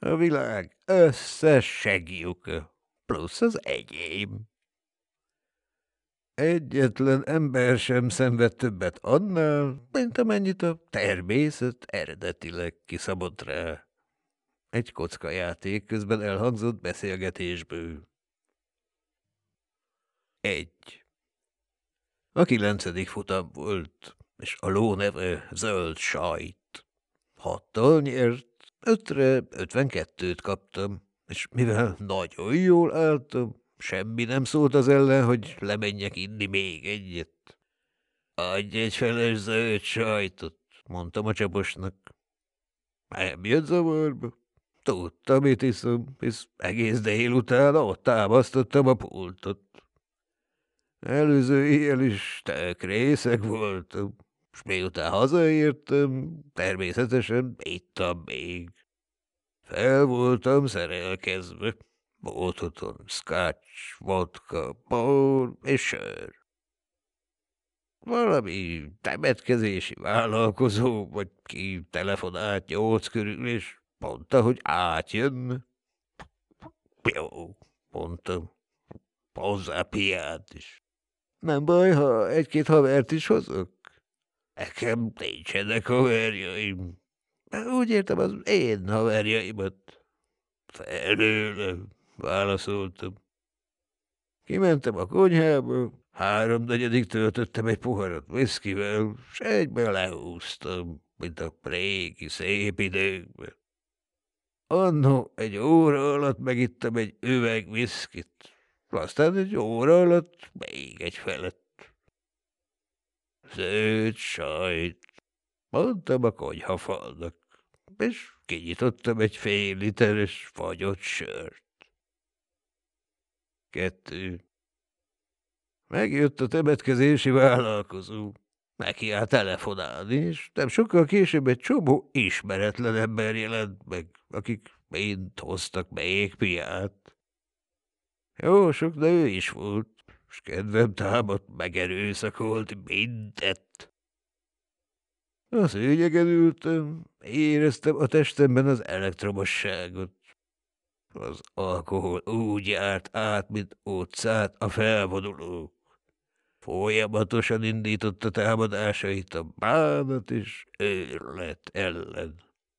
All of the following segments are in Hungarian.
A világ összes segjuka, plusz az enyém. Egyetlen ember sem szenved többet annál, mint amennyit a természet eredetileg kiszabott rá. Egy kockajáték közben elhangzott beszélgetésből. 1. A 9. futam volt, és a ló neve Zöld Sajt. 6-tal nyert, 5-re 52-t kaptam, és mivel nagyon jól álltam, semmi nem szólt az ellen, hogy lemenjek inni még egyet. Adj egy feles zöld sajtot, mondtam a csaposnak. Nem jött zavarba. Tudtam, mit iszom, hisz egész délután ott támasztottam a pultot. Előző éjjel is tök részeg voltam, s miután hazaértem, természetesen ittam még. Fel voltam szerelkezve. Volt otthon scotch, vodka, bor és sör. Valami temetkezési vállalkozó, vagy ki telefonált 8 körül, és mondta, hogy átjön. Jó, mondtam, hozzá piát is. Nem baj, ha egy-két havert is hozok? Nekem nincsenek haverjaim. Úgy értem, az én haverjaimat. Felőlem, válaszoltam. Kimentem a konyhába, 3/4 töltöttem egy poharat viszkivel, s egyben lehúztam, mint a régi szép időkben. Annó egy óra alatt megittem egy üveg viszkit, aztán egy óra alatt még egy felett. Zöld sajt, mondtam a konyhafalnak, és kinyitottam egy fél literes fagyott sört. 2. Megjött a temetkezési vállalkozó. Neki állt telefonálni, és nem sokkal később egy csomó ismeretlen ember jelent meg, akik mind hoztak még piát. Jó sok nő is volt, és kedvem támadt megerőszakolni mindet. A szőnyegen ültem, éreztem a testemben az elektromosságot. Az alkohol úgy járt át, mint ócát a felvonulók. Folyamatosan indította támadásait a bánat és őrület ellen.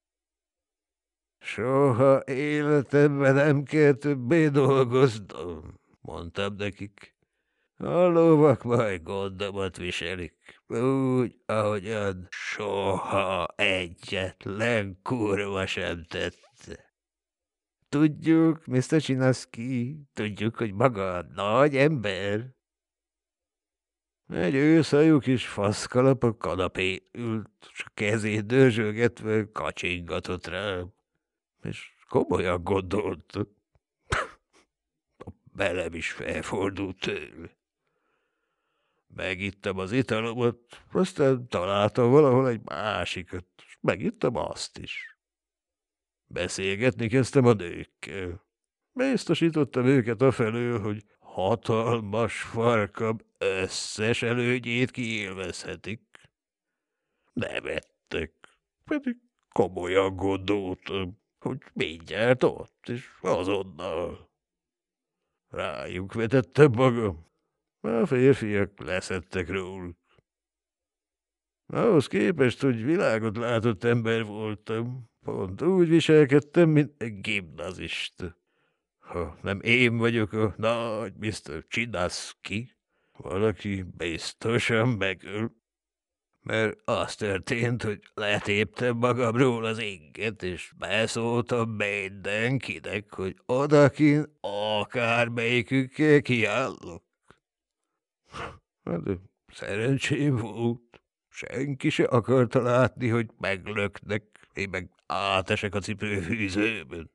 Soha életemben nem kell többé dolgoznom, mondtam nekik. A lovak majd gondomat viselik, úgy, ahogyan soha egyetlen kurva sem tette. Tudjuk, Mr. Csinaszki, tudjuk, hogy maga nagy ember. Egy őszajú kis faszkalap a kanapén ült, s a kezét dörzsölgetve kacsingatott rám, és komolyan gondolta. A belem is felfordult tőle. Megittem az italomat, aztán találtam valahol egy másikat, és megittem azt is. Beszélgetni kezdtem a nőkkel. Biztosítottam őket afelől, hogy hatalmas farkam összes előnyét kiélvezhetik. Nevettek, pedig komolyan gondoltam, hogy mindjárt ott, és azonnal. Rájuk vetettem magam. A férfiak leszettek róluk. Ahhoz képest, hogy világot látott ember voltam, pont úgy viselkedtem, mint egy gimnazista. Ha nem én vagyok a nagy Mr. Csinaszki, valaki biztosan megöl. Mert az történt, hogy letéptem magamról az inget, és beszóltam mindenkinek, hogy odakin akármelyikükkel kiállok. Hát de szerencsém volt. Senki se akarta látni, hogy meglöknek, én meg átesek a cipőfűzőből.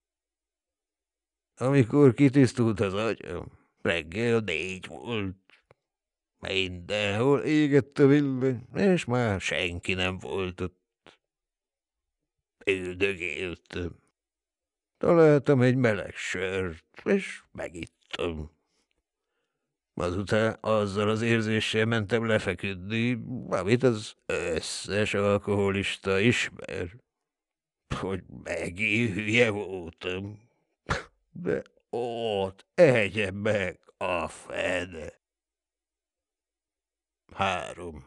Amikor kitisztult az agyam, reggel 4 volt. Mindenhol égett a villany, és már senki nem volt ott. Üldögéltem. Találtam egy meleg sört, és megittam. Azután azzal az érzéssel mentem lefeküdni, amit az összes alkoholista ismer. hogy megint hülye voltam. De ott egye meg a fene. 3.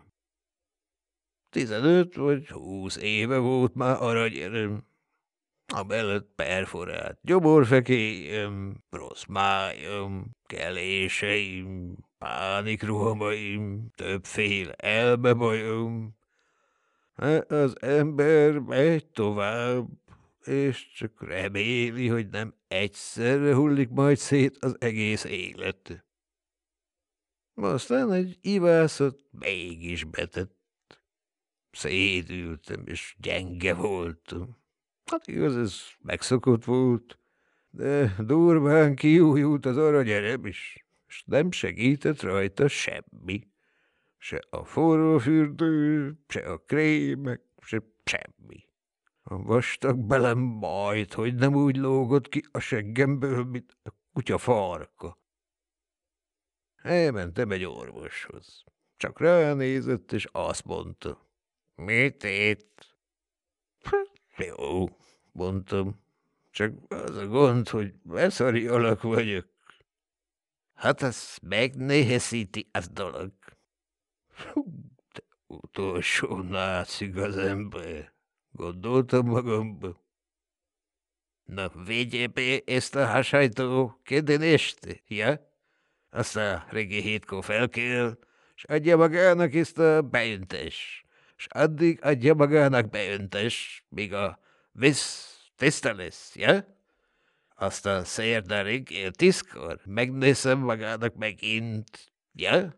15 vagy 20 éve volt már aranyerem. Amellett perforált gyomorfekélyem, rossz májam, keléseim, pánikrohamaim, többféle elmebajom. Hát az ember megy tovább, és csak reméli, hogy nem egyszerre hullik majd szét az egész élet. Aztán egy ivászat mégis betett. Szédültem, és gyenge voltam. Hát igaz, ez megszokott volt, de durván kiújult az aranyerem is, és nem segített rajta semmi. Se a forró fürdő, se a krémek, se semmi. A vastag belem majd, hogy nem úgy lógott ki a seggemből, mint a kutya farka. Elmentem egy orvoshoz. Csak ránézett, és azt mondta. Mit itt? Jó, mondtam. Csak az a gond, hogy beszari alak vagyok. Hát az megnehezíti az dolog. De utolsó nácig az ember. Gondoltam magamba. Na, vigye be ezt a hasajtó kérdést, ja? Aztán reggel 7-kor felkel, s adja magának ezt a beöntés. S addig adja magának beöntés, míg a visz tiszta lesz, ja? Aztán szerda reggel 10-kor megnézem magának megint, ja?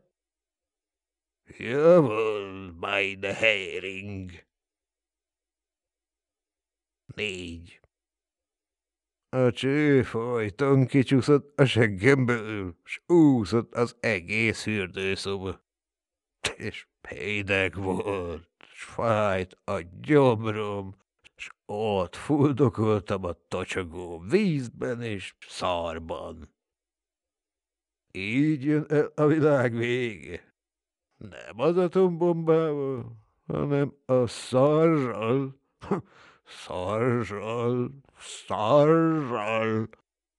Jawohl, meine Hering. 4. A cső folyton kicsúszott a seggemből, s úszott az egész fürdőszoba. És hideg volt, s fájt a gyomrom, s ott fuldokoltam a tocsogó vízben és szarban. Így jön el a világ vége. Nem az atombombával, hanem a szarral, szarral, szarral.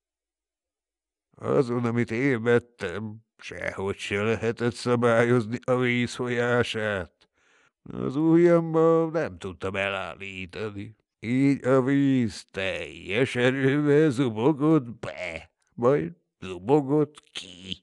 Azon, amit én vettem, sehogy se lehetett szabályozni a víz folyását. Az ujjammal nem tudtam elállítani. Így a víz teljes erővel zubogott be, majd zubogott ki.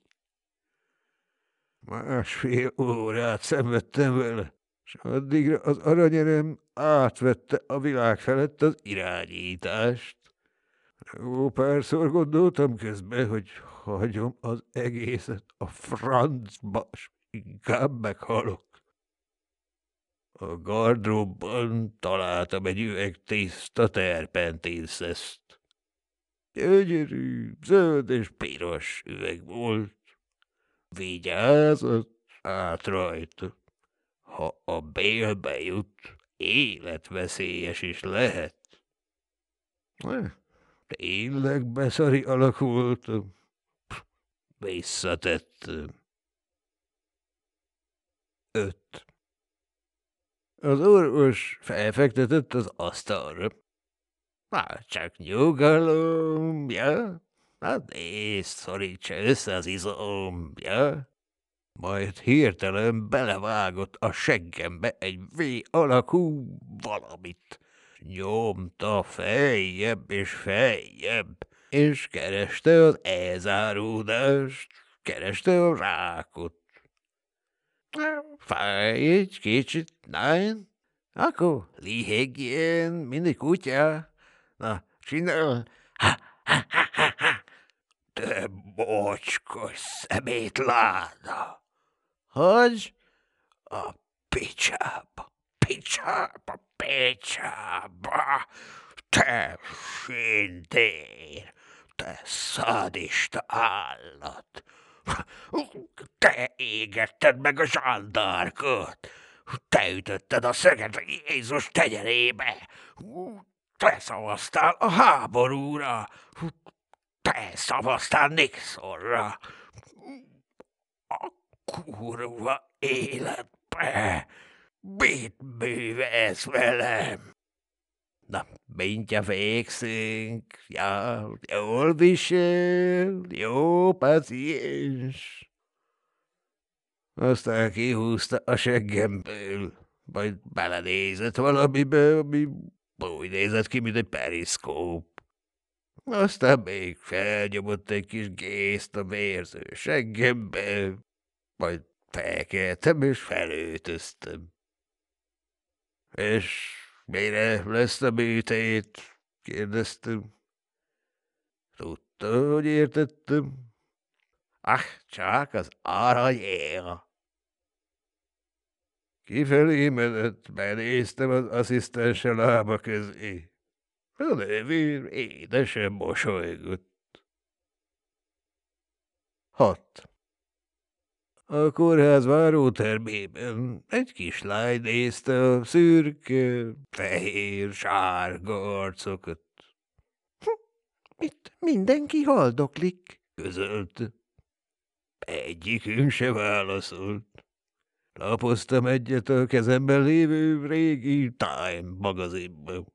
1,5 órát szenvedtem vele, s addigra az aranyerem átvette a világ felett az irányítást. Jó párszor gondoltam közben, hogy hagyom az egészet a francba, s inkább meghalok. A gardróbban találtam egy üveg tiszta terpentinszeszt. Gyönyörű, zöld és piros üveg volt. Vigyázott át rajta. Ha a bélbe jut, életveszélyes is lehet. Tényleg beszari alak voltam. Visszatettem. 5. Az orvos felfektetett az asztalra. Hát csak nyugalom, ja? Hát nézd, szorítsa össze az izom, ja? Majd hirtelen belevágott a seggembe egy V alakú valamit. Nyomta feljebb és feljebb, és kereste az elzáródást, kereste a rákot. Fáj egy kicsit, nein? Akkor lihegjen, mint egy kutya. Na, csinál. Ha, ha, ha, ha, ha. Te mocskos szemétláda! Hogy? A picsába, picsába, picsába! Te sindér! Te szadista állat! Te égetted meg a zsandárkot! Te ütötted a szöget Jézus tenyerébe! Te szavaztál a háborúra! Te szavaztál Nixonra! A kurva életbe! Mit művelsz velem? Na, mindjárt végzünk. Ja, jól visel, jó paciens. Aztán kihúzta a seggemből, majd belenézett valamibe, ami úgy nézett ki, mint egy periszkóp. Aztán még felnyomott egy kis gészt a vérző seggembe, majd felkeltem és felöltöztem. És mire lesz a műtét? Kérdeztem. Tudta, hogy értettem. Csak az aranyéra. Kifelé menett, benéztem az asszisztense lába közé. A nővér édesen mosolygott. 6. A kórház várótermében egy kislány nézte a szürke, fehér, sárga arcokat. Itt mindenki haldoklik, közölte. Egyikünk se válaszolt. Lapoztam egyet a kezemben lévő régi Time magazinba.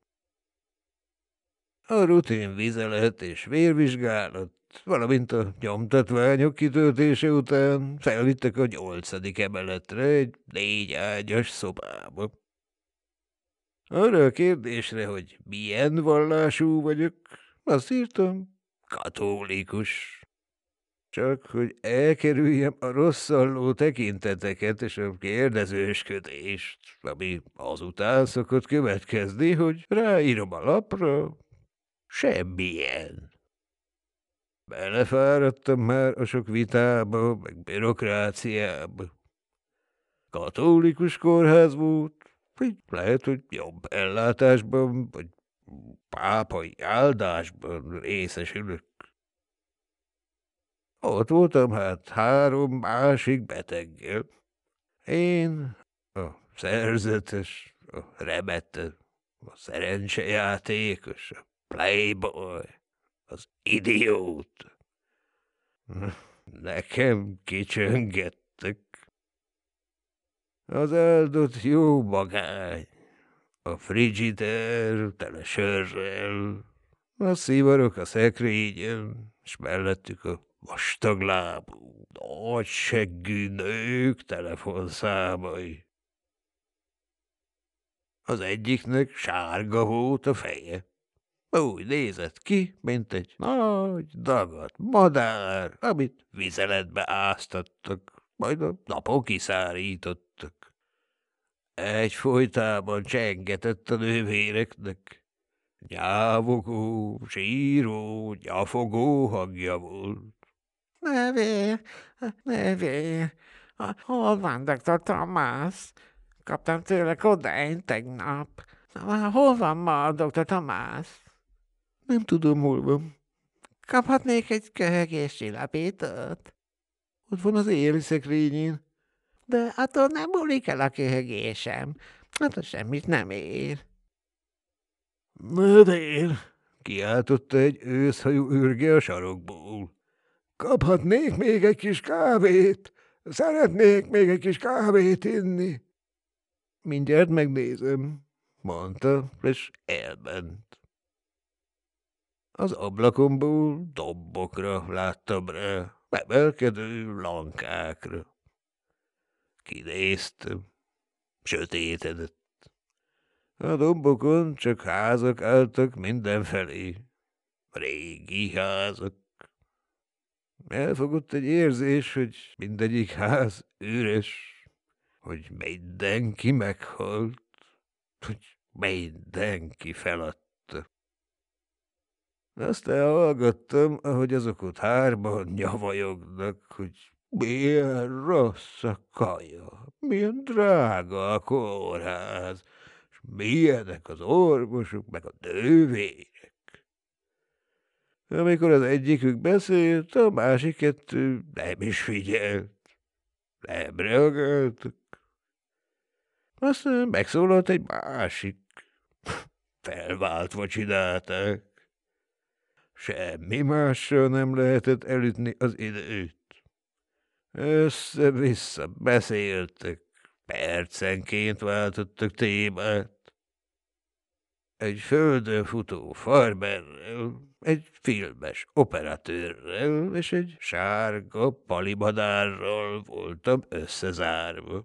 A rutin vizelet és vérvizsgálat, valamint a nyomtatványok kitöltése után felvittek a 8. emeletre egy 4 ágyas szobába. Arra a kérdésre, hogy milyen vallású vagyok, azt írtam, katolikus. Csak hogy elkerüljem a rosszalló tekinteteket és a kérdezősködést, ami azután szokott következni, hogy ráírom a lapra, semmilyen. Belefáradtam már a sok vitába, meg bürokráciába. Katolikus kórház volt, így lehet, hogy jobb ellátásban, vagy pápai áldásban részesülök. Ott voltam hát 3 másik beteggel. Én, a szerzetes, a remete, a szerencsejátékos, a playboy, az idiót. Nekem kicsöngettek. Az áldott jó magány, a frigider tele sörrel, a szivarok a szekrényen, s mellettük a vastaglábú, nagy seggű nők telefonszámai. Az egyiknek sárga volt a feje. Úgy nézett ki, mint egy nagy, dagadt madár, amit vizeletbe áztattak, majd a napon kiszárítottak. Egyfolytában csengetett a nővéreknek. Nyávogó, síró, nyafogó hangja volt. Nővér, nővér, hol van Dr. Thomas? Kaptam tőle kodeint tegnap. Hol van ma a Dr. Thomas? Nem tudom, hol van. Kaphatnék egy köhögés csillapítót? Ott van az éjjeli szekrényén. De attól nem múlik el a köhögésem. Hát az semmit nem ér. Nővér! Kiáltotta egy őszhajú ürge a sarokból. Kaphatnék még egy kis kávét? Szeretnék még egy kis kávét inni. Mindjárt megnézem, mondta, és elment. Az ablakomból dombokra láttam rá, emelkedő lankákra. Kinéztem, sötétedett. A dombokon csak házak álltak mindenfelé. Régi házak. Elfogott egy érzés, hogy mindegyik ház üres, hogy mindenki meghalt, hogy mindenki feladta. Aztán hallgattam, ahogy azok ott 3-an nyavajognak, hogy milyen rossz a kaja, milyen drága a kórház, és milyenek az orvosok, meg a nővérek. Amikor az egyikük beszélt, a másik 2 nem is figyelt. Nem reagáltak. Aztán megszólalt egy másik. Felváltva csinálták. Semmi mással nem lehetett elütni az időt. Össze-vissza beszéltek, percenként váltottak témát. egy földön futó farmerrel, egy filmes operatőrrel és egy sárga palimadárral voltam összezárva.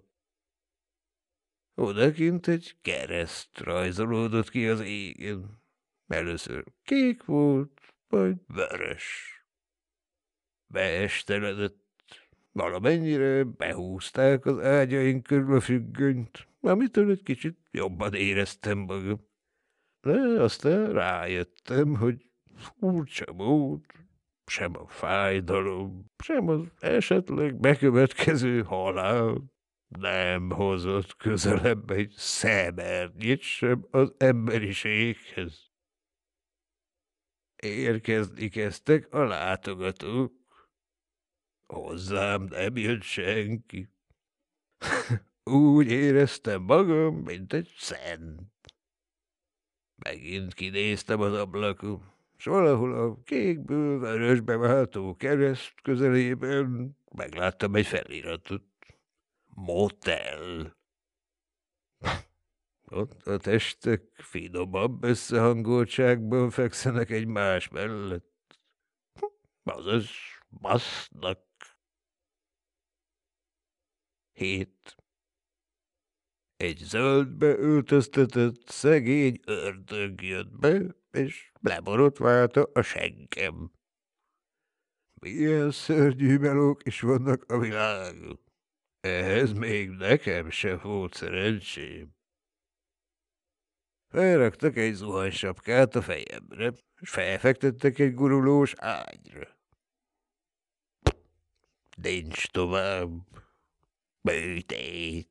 Odakint egy kereszt rajzolódott ki az égen. Először kék volt, majd vörös. Beesteledett. Valamennyire behúzták az ágyaink körül a függönyt, amitől egy kicsit jobban éreztem magam. De aztán rájöttem, hogy furcsa mód, sem a fájdalom, sem az esetleg bekövetkező halál nem hozott közelebb egy szemernyit sem az emberiséghez. Érkezni kezdtek a látogatók. Hozzám nem jött senki. Úgy éreztem magam, mint egy szent. Megint kinéztem az ablakon, s valahol a kékből vörösbe váltó kereszt közelében megláttam egy feliratot. Motel. Ott a testek finomabb összehangoltságban fekszenek egymás mellett. Azaz basznak. 7. Egy zöldbe öltöztetett szegény ördög jött be, és leborotválta a seggem. Milyen szörnyű melók is vannak a világon. Ehhez még nekem sem volt szerencsém. Felraktak egy zuhanysapkát a fejemre, és felfektettek egy gurulós ágyra. Nincs tovább. Műtét.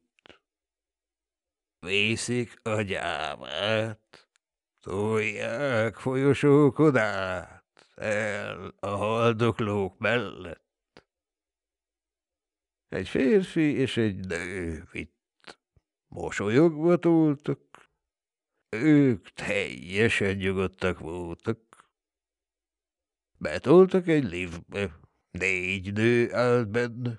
Vészik a gyámát, tolják folyosókon át, el a haldoklók mellett. Egy férfi és egy nő vitt. Mosolyogva toltak. Ők teljesen nyugodtak voltak. Betoltak egy liftbe. 4 nő állt benne.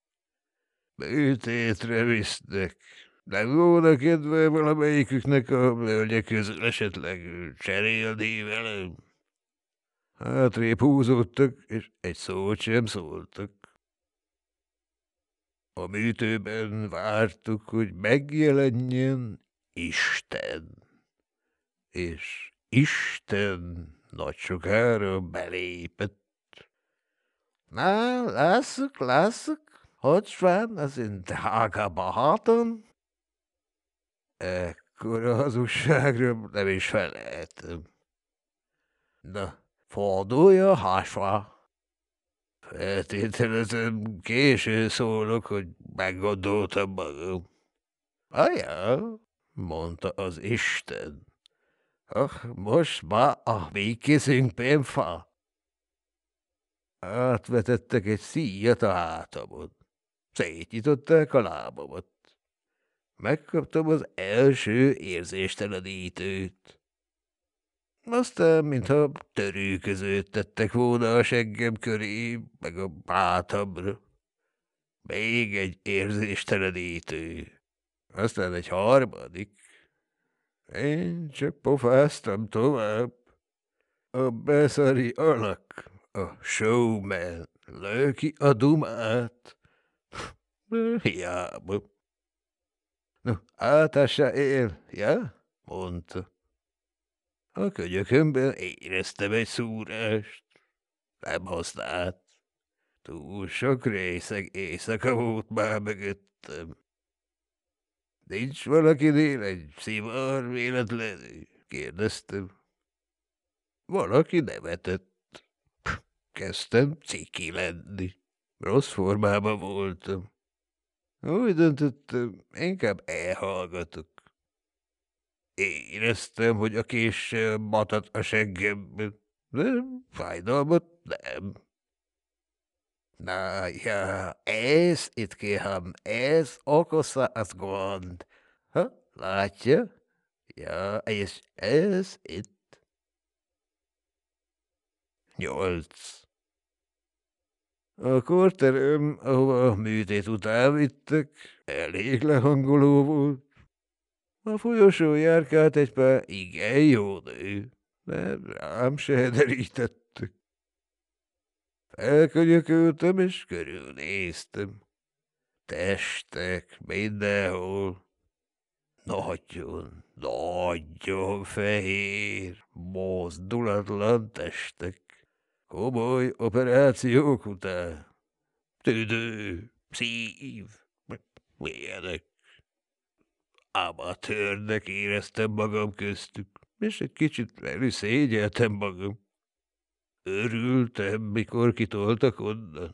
Műtétre visznek. Nem volna kedve valamelyiküknek a hölgyek közül esetleg cserélni velem? Hátrébb húzódtak, és egy szót sem szóltak. A műtőben vártuk, hogy megjelenjen Isten. És Isten nagy sokára belépett. Na, lássuk, hogy van az én drága barátom? Ekkora hazugságról nem is felejtem. Na, fordulja hasra. Feltételezem, késő szólok, hogy meggondoltam magam. Ja, mondta az Isten. Most már a mi kezünkben van. Átvetettek egy szíjat a hátamon. Szétnyitották a lábamat. Megkaptam az első érzéstelenítőt. Aztán, mintha törőközőt tettek volna a seggem köré, meg a hátamra. Még egy érzéstelenítő. Aztán egy harmadik. Én csak pofáztam tovább. A beszari alak, a showman löki a dumát. Hiába. No, átássa él, ja? Mondta. A könyökömben éreztem egy szúrást. Nem használt. Túl sok részeg éjszaka volt már mögöttem. Nincs valakinél egy szivar véletlenül? Kérdeztem. Valaki nevetett. Kezdtem ciki lenni. Rossz formában voltam. Úgy döntöttem, inkább elhallgatok. Éreztem, hogy a késsel matat a seggemben, de fájdalmat nem. Na ja, ez itt kérem, ez okozza az gond. Ha, látja? Ja, és ez itt. 8. A korterem, ahova a műtét után vittek, elég lehangoló volt. A folyosón járkált egy pár igen jó nő, de rám se derítettek. Felkönyököltem, és körülnéztem. Testek mindenhol. Nagyon, nagyon fehér, mozdulatlan testek. Komoly operációk után. Tüdő, szív, ilyenek. Amatőrnek éreztem magam köztük, és egy kicsit szégyeltem magam. Örültem, mikor kitoltak onnan.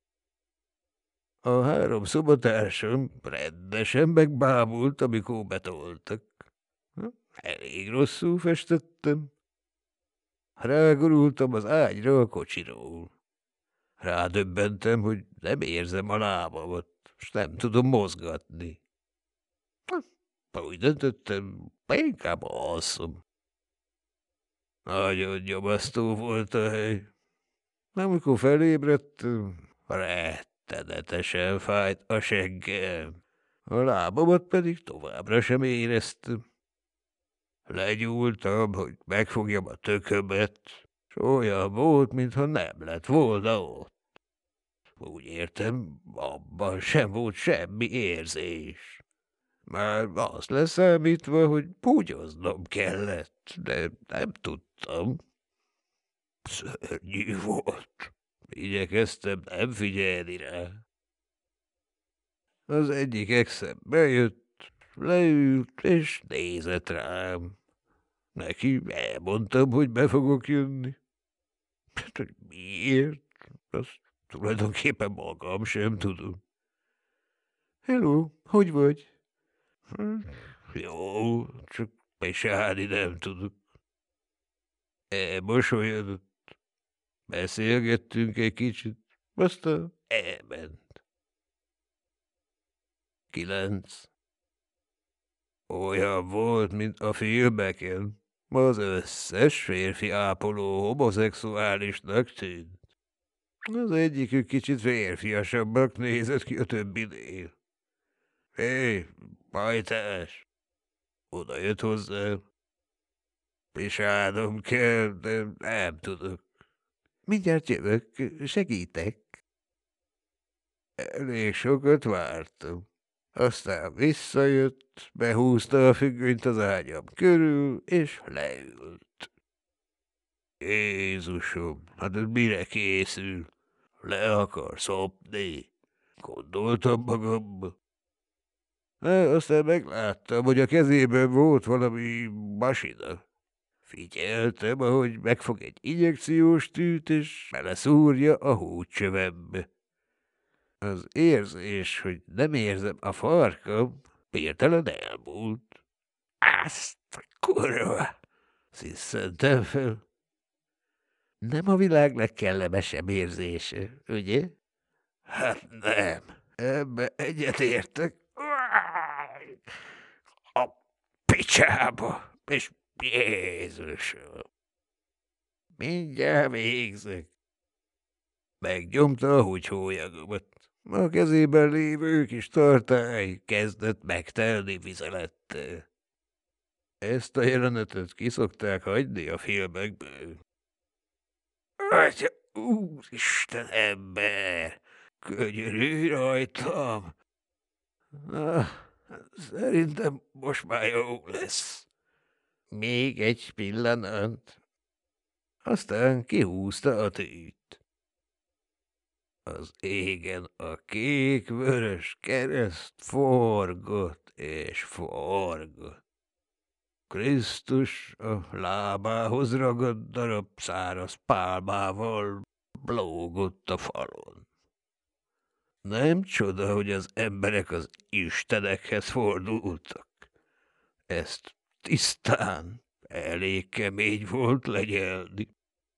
A 3 szobatársam rendesen megbámult, amikor betoltak. Elég rosszul festettem. Rágurultam az ágyra a kocsiról. Rádöbbentem, hogy nem érzem a lábamat, és nem tudom mozgatni. Úgy döntöttem, inkább alszom. Nagyon nyomasztó volt a hely. Amikor felébredtem, rettenetesen fájt a seggem. A lábamat pedig továbbra sem éreztem. Legyúltam, hogy megfogjam a tökömet, s olyan volt, mintha nem lett volna ott. Úgy értem, abban sem volt semmi érzés. Már azt leszámítva, hogy búgyoznom kellett, de nem tudtam. Szörnyű volt. Igyekeztem nem figyelni rá. Az egyik exem bejött, leült és nézett rám. Neki elmondtam, hogy be fogok jönni. Hogy miért? Azt tulajdonképpen magam sem tudom. Hello, hogy vagy? Jó, csak pisálni nem tudok. Elmosolyodott. Beszélgettünk egy kicsit, aztán elment. 9. Olyan volt, mint a filmeken. Az összes férfi ápoló homoszexuálisnak tűnt. Az egyikük kicsit férfiasabbak nézett ki a többinél. Hé, pajtás! Oda jött hozzá. Pisálnom kell, de nem tudok. Mindjárt jövök, segítek. Elég sokat vártam. Aztán visszajött, behúzta a függönyt az ágyam körül, és leült. Jézusom, hát ez mire készül? Le akar szopni? Gondoltam magamba. Aztán megláttam, hogy a kezében volt valami masina. Figyeltem, ahogy megfog egy injekciós tűt, és beleszúrja a húgycsövembe. Az érzés, hogy nem érzem a farkam, hirtelen elmúlt. Azt kurva! Sziszentem fel. Nem a világ legkellemesebb érzése, ugye? Hát nem. Ebbe egyetértek. A picsába! És Jézusom! Mindjárt végzek. Megnyomta a húgyhólyagomat. A kezében lévő kis tartály kezdett megtelni vizelettel. Ezt a jelenetet kiszokták hagyni a filmekből. Atya, úristen ember! Könyörülj rajtam! Szerintem most már jó lesz. Még egy pillanat. Aztán kihúzta a tűt. Az égen a kék-vörös kereszt forgott és forgott. Krisztus a lábához ragadt darab száraz pálmával lógott a falon. Nem csoda, hogy az emberek az istenekhez fordultak. Ezt tisztán elég kemény volt legyelni.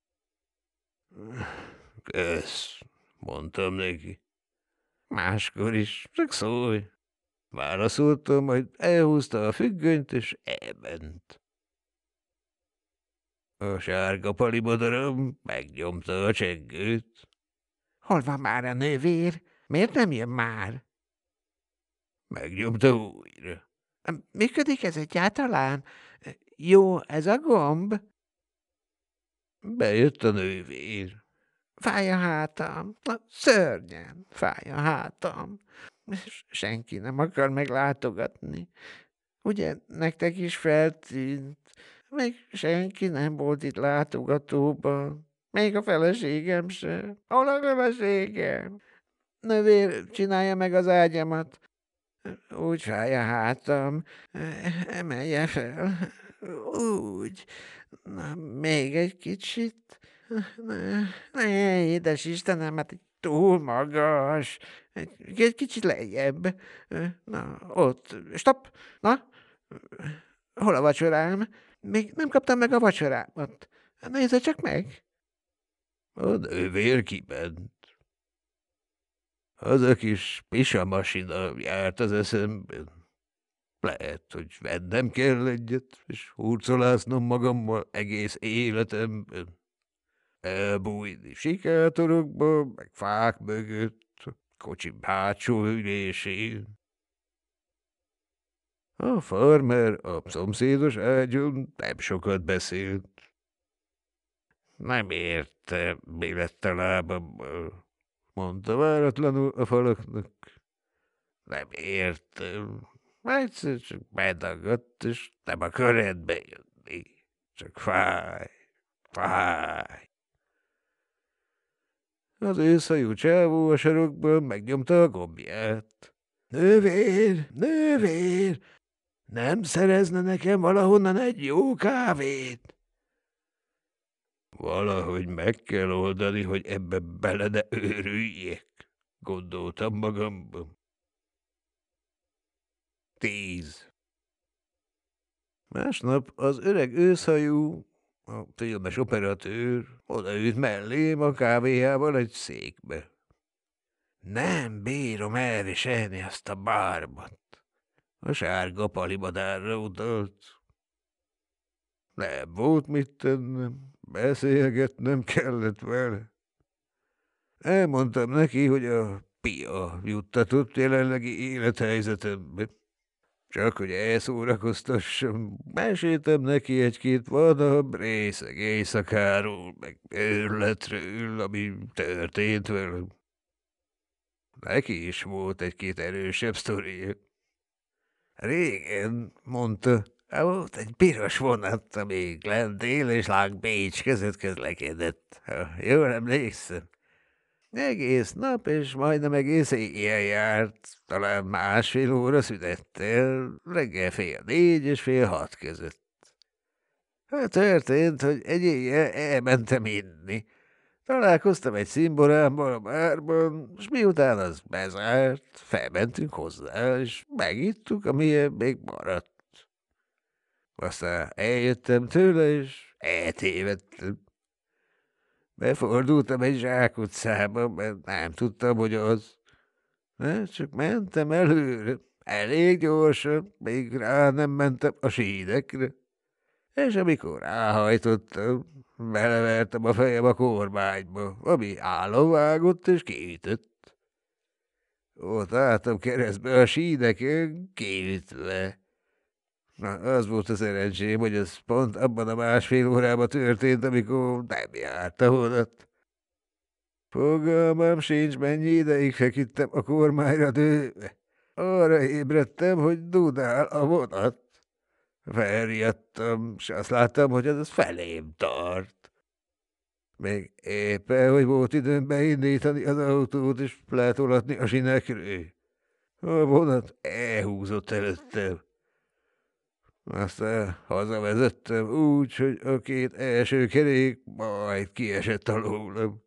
Kösz, mondtam neki. Máskor is, csak szólj. Válaszoltam, majd elhúzta a függönyt, és elment. A sárga palimadaram megnyomta a csengőt. Hol van már a nővér? Miért nem jön már? Megnyomta újra. Működik ez egyáltalán? Jó ez a gomb? Bejött a nővér. Fáj a hátam. Szörnyen fáj a hátam. Senki nem akar meglátogatni. Ugye nektek is feltűnt? Még senki nem volt itt látogatóban. Még a feleségem sem. Hol a feleségem? Nővér, csinálja meg az ágyamat. Úgy fáj a hátam. Emelje fel. Úgy. Na, még egy kicsit. Ne, édes Istenem, hát túl magas. Egy kicsit lejjebb. Na, ott. Stop! Na, hol a vacsorám? Még nem kaptam meg a vacsorámat. Nézze csak meg! A nővér kiment. Az a kis pisamasina járt az eszemben. Lehet, hogy vennem kell egyet, és hurcolásznom magammal egész életemben. Elbújni sikátorokba, meg fák mögött, kocsim hátsó ülésén. A farmer a szomszédos ágyon nem sokat beszélt. Nem értem, mi lett a lábammal, mondta váratlanul a falaknak. Nem értem. Egyszer csak bedagadt, és nem akar rendbe jönni. Csak fáj, fáj. Az őszhajú csávó a sarokban megnyomta a gombját. Nővér, nővér, nem szerezne nekem valahonnan egy jó kávét? Valahogy meg kell oldani, hogy ebbe bele ne őrüljek, gondoltam magamban. 10. Másnap az öreg őszhajú, a filmes operatőr odaült mellém a kávéjával egy székbe. Nem bírom elviselni azt a bárbot. A sárga palimadárra utalt. Nem volt mit tennem, beszélgetnem kellett vele. Elmondtam neki, hogy a pia juttatott jelenlegi élethelyzetembe. Csak hogy elszórakoztassam, meséltem neki egy-két vadabb részeg éjszakáról, meg őrületről, ami történt velem. Neki is volt egy-két erősebb sztoria. Régen, mondta, volt egy piros vonat, ami Glendale és Long Beach között közlekedett. Jól emlékszem. Egész nap és majdnem egész éjjel járt, talán 1,5 óra szünettel, reggel 3:30 és 5:30 között. Történt, hogy egy éjjel elmentem inni. Találkoztam egy szimborámmal a bárban, és miután az bezárt, felmentünk hozzá, és megittuk, amilyen még maradt. Aztán eljöttem tőle, és eltévedtem. Befordultam egy zsákutcába, mert nem tudtam, hogy az. Csak mentem előre, elég gyorsan, még rá nem mentem a sídekre. És amikor ráhajtottam, belevertem a fejem a kormányba, ami állon vágott és kiütött. Ott álltam keresztbe a sídeken, kiütve. Na, az volt a szerencsém, hogy ez pont abban a 1,5 órában történt, amikor nem járt a vonat. Fogalmam sincs, mennyi ideig feküdtem a kormányra dőlve. Arra ébredtem, hogy dudál a vonat. Felriadtam, s azt láttam, hogy az felém tart. Még éppen, hogy volt időm beindítani az autót, és letolatni a sinekről. A vonat elhúzott előttem. Aztán hazavezettem úgy, hogy a 2 első kerék majd kiesett alólam.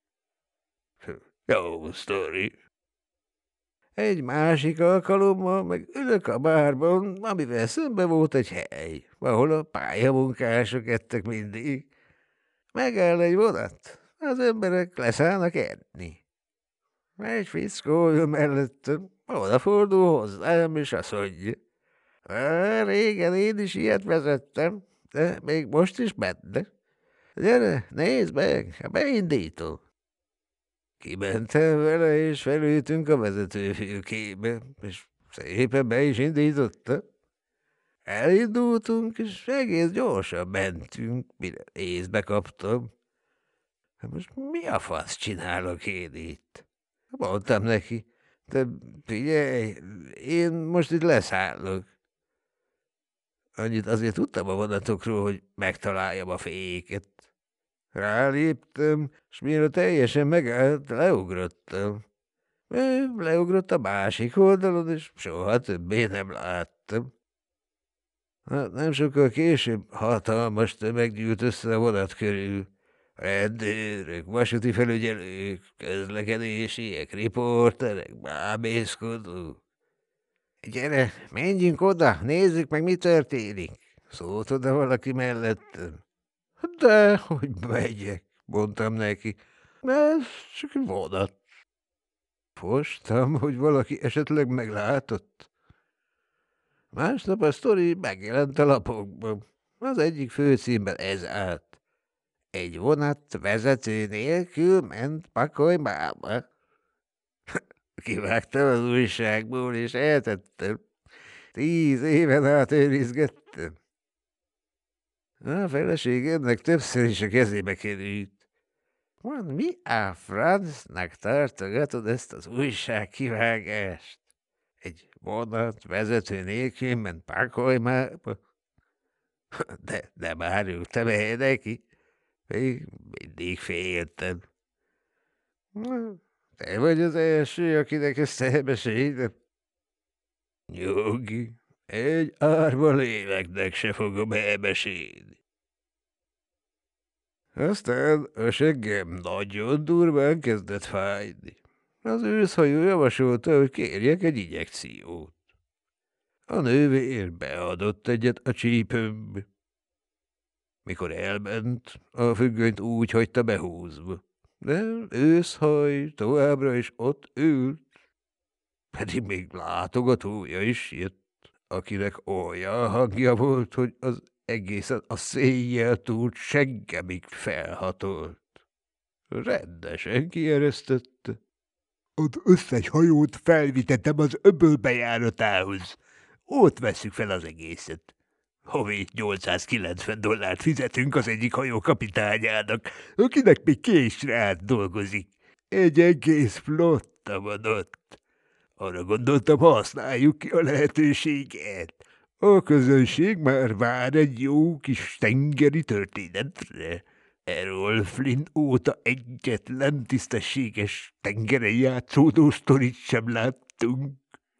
Jó sztori. Egy másik alkalommal meg ülök a bárban, amivel szembe volt egy hely, ahol a pályamunkások ettek mindig. Megáll egy vonat, az emberek leszállnak enni. Egy fickó jön mellettem, odafordul hozzám, és azt mondja, régen én is ilyet vezettem, de még most is menne. Gyere, nézd meg, beindító. Kimentem vele, és felültünk a vezetőfülkébe, és szépen be is indította. Elindultunk, és egész gyorsan mentünk, mire észbe kaptam. Hát most mi a fasz csinálok én itt? Mondtam neki, te figyelj, én most itt leszállok. Annyit azért tudtam a vonatokról, hogy megtaláljam a féket. Ráléptem, és mielőtt teljesen megállt, leugrottam. Ő leugrott a másik oldalon, és soha többé nem láttam. Hát nem sokkal később hatalmas tömeg gyűlt össze a vonat körül. Rendőrök, vasúti felügyelők, közlekedésiek, riporterek, bámészkodók. Gyere, menjünk oda, nézzük meg, mi történik, szólt oda valaki mellettem. De, hogy megyek, mondtam neki. Ez csak egy vonat. Fostam, hogy valaki esetleg meglátott. Másnap a sztori megjelent a lapokban. Az egyik főcímben ez állt. Egy vonat vezető nélkül ment Pakolymába. Kivágtam az újságból, és eltettem. 10 éven át őrizgettem. A feleségemnek többször is a kezébe került. Van, mi a francnak tartogatod ezt az újságkivágást? Egy vonat vezető nélkül ment Pakolymába? De nem árultam el neki. Még mindig féltem. Te vagy az első, akinek ezt elmeséltem. Nyugi, egy árva léleknek se fogom elmesélni. Aztán a seggem nagyon durván kezdett fájni. Az őszhajó javasolta, hogy kérjek egy injekciót. A nővér beadott egyet a csípőmbe. Mikor elment, a függönyt úgy hagyta behúzva. De őszhaj továbbra is ott ült. Pedig még látogatója is jött, akinek olyan hangja volt, hogy az egészen a széjjel túl seggemig felhatolt. Rendesen kieresztette. Az összes hajót felvitettem az öböl bejáratához. Ott vesszük fel az egészet. Havi $890 fizetünk az egyik hajó kapitányának, akinek még késre át dolgozik. Egy egész flotta van ott. Arra gondoltam, használjuk ki a lehetőséget. A közönség már vár egy jó kis tengeri történetre. Errol Flynn óta egyetlen tisztességes tengeren játszódó sztorit sem láttunk.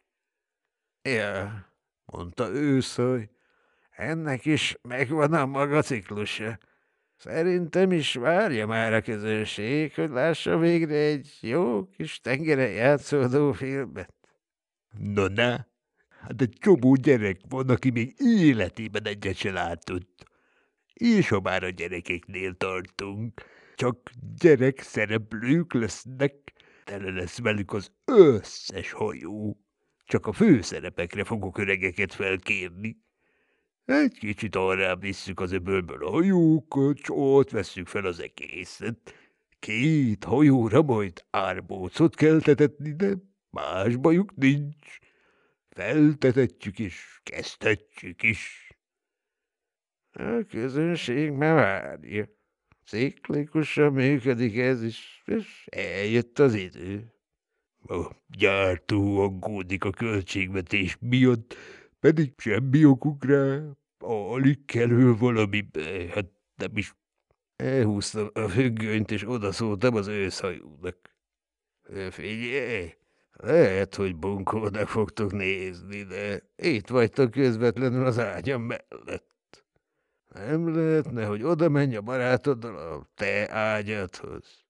Ja, mondta őszhaj, ennek is megvan a maga ciklusa. Szerintem is várja már a közönség, hogy lássa végre egy jó kis tengeren játszódó filmet. Na, hát egy csomó gyerek van, aki még életében egyet se látott. És ha már a gyerekeknél tartunk, csak gyerek szereplők lesznek, tele lesz velük az összes hajó. Csak a főszerepekre fogok öregeket felkérni. Egy kicsit arrább visszük az öbölből a hajókat, s ott vesszük fel az egészet. 2 hajóra majd árbócot kell tetetni, de más bajuk nincs. Feltetetjük is, kezdhetjük is. A közönség már várja. Ciklikusan működik ez is, és eljött az idő. A gyártó aggódik a költségvetés miatt, pedig semmi okuk rá. Alig kerül valamibe, hát nem is. Elhúztam a függönyt, és odaszóltam az őszhajónak. Figyelj, lehet, hogy bunkónak fogtok nézni, de itt vagytok közvetlenül az ágyam mellett. Nem lehetne, hogy oda menj a barátoddal a te ágyadhoz?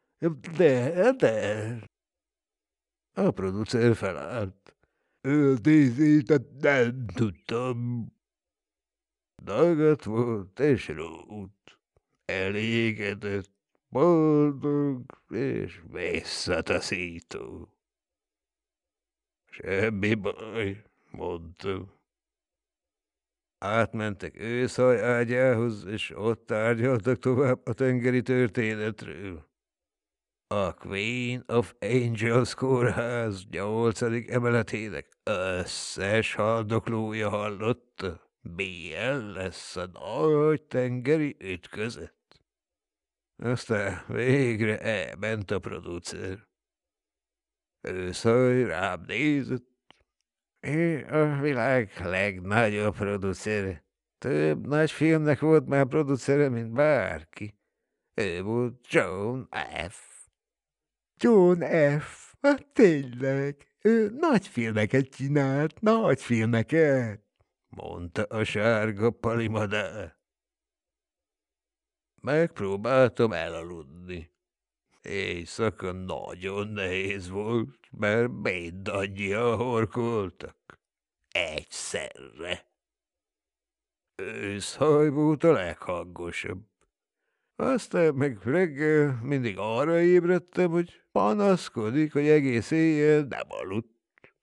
De. A producer felállt. Elnézést, nem tudtam. Dagat volt és rót. Elégedett, boldog és visszataszító. Semmi baj, mondtam. Átmentek őszhaj ágyához, és ott tárgyaltak tovább a tengeri történetről. A Queen of Angels kórház 8. emeletének összes haldoklója hallotta. BL lesz a nagy tengeri ütközet. Aztán végre elment a producer. Őszhaj rám nézett. Ő a világ legnagyobb producere. Több nagy filmnek volt már producere, mint bárki. Ő volt John F. John F. Hát tényleg, ő nagy filmeket csinált, nagy filmeket, mondta a sárga palimadár. Megpróbáltam elaludni. Éjszaka nagyon nehéz volt, mert mindannyian horkoltak. Egyszerre. Őszhaj volt a leghangosabb. Aztán meg reggel mindig arra ébredtem, hogy panaszkodik, hogy egész éjjel nem aludt.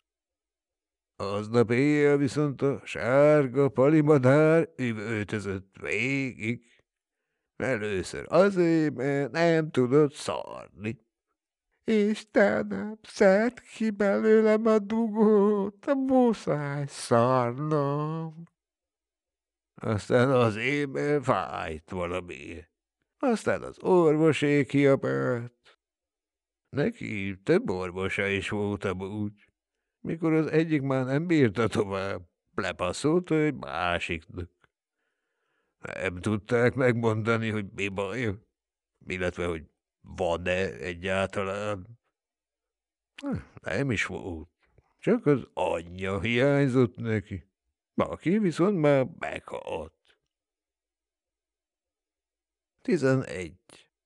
Aznap éjjel viszont a sárga palimadár üvöltözött végig. Először azért, mert nem tudott szarni. Istenem, szedd ki belőlem a dugót, muszáj szarnom. Aztán azért, mert fájt valami. Aztán az orvosé kiabált. Neki több orvosa is volt amúgy. Mikor az egyik már nem bírta tovább, lepasszolt egy másiknak. Nem tudták megmondani, hogy mi baj, illetve, hogy van-e egyáltalán. Nem is volt. Csak az anyja hiányzott neki, aki viszont már meghalt. 11.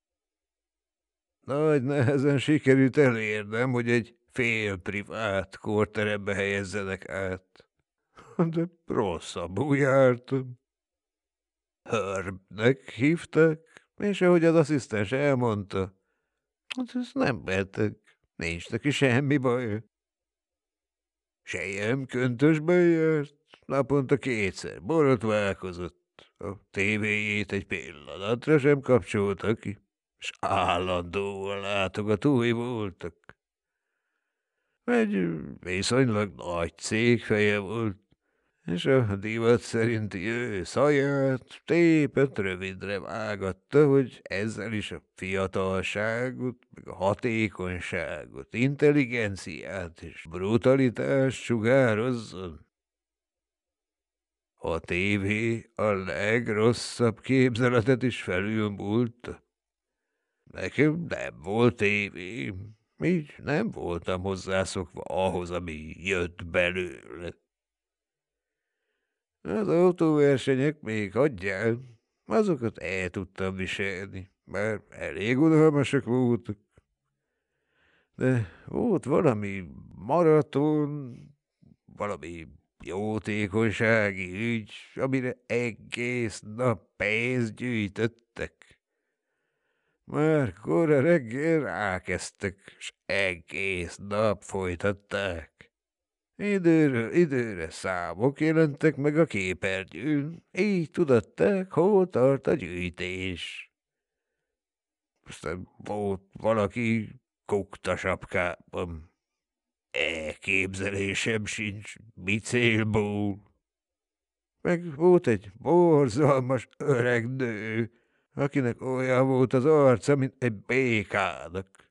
Nagy nehezen sikerült elérnem, hogy egy fél privát kórterembe helyezzenek át. De rosszabbul jártam. Herbnek hívták, és ahogy az asszisztens elmondta, hát ez nem beteg, nincs neki semmi baj. Sejem köntösben járt, naponta 2-szer borotválkozott, a tévéjét egy pillanatra sem kapcsolta ki, s állandóan látogatói voltak. Egy viszonylag nagy cég feje volt, és a divat szerinti ő szaját tépet rövidre vágatta, hogy ezzel is a fiatalságot, meg a hatékonyságot, intelligenciát és brutalitást sugározzon. A tévé a legrosszabb képzeletet is felülmúlta. Nekem nem volt tévém, így nem voltam hozzászokva ahhoz, ami jött belőle. Az autóversenyek még hagyjál, azokat el tudtam viselni, mert elég unalmasak voltak. De volt valami maraton, valami jótékonysági ügy, amire egész nap pénzt gyűjtöttek. Már kora reggel rákezdtek, s egész nap folytatták. Időről időre számok jelentek meg a képernyőn, így tudatták, hol tart a gyűjtés. Aztán volt valaki kukta sapkában. Elképzelésem sincs, mi célból. Meg volt egy borzalmas öreg nő, akinek olyan volt az arca, mint egy békának.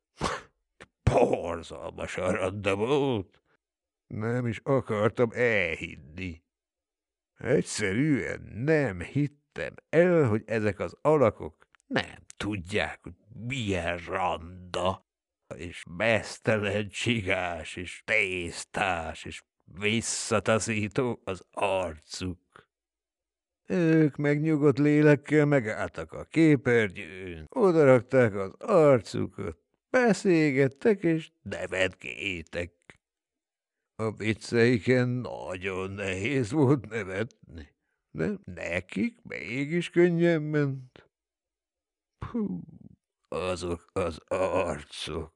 Borzalmas aranda volt. Nem is akartam elhinni. Egyszerűen nem hittem el, hogy ezek az alakok nem tudják, hogy milyen randa, és mesztelen csigás, és tésztás, és visszataszító az arcuk. Ők meg nyugodt lélekkel megálltak a képernyőn, odarakták az arcukat, beszélgettek és nevetgéltek. A vicceiken nagyon nehéz volt nevetni, de nekik mégis könnyen ment. Hú, azok az arcok.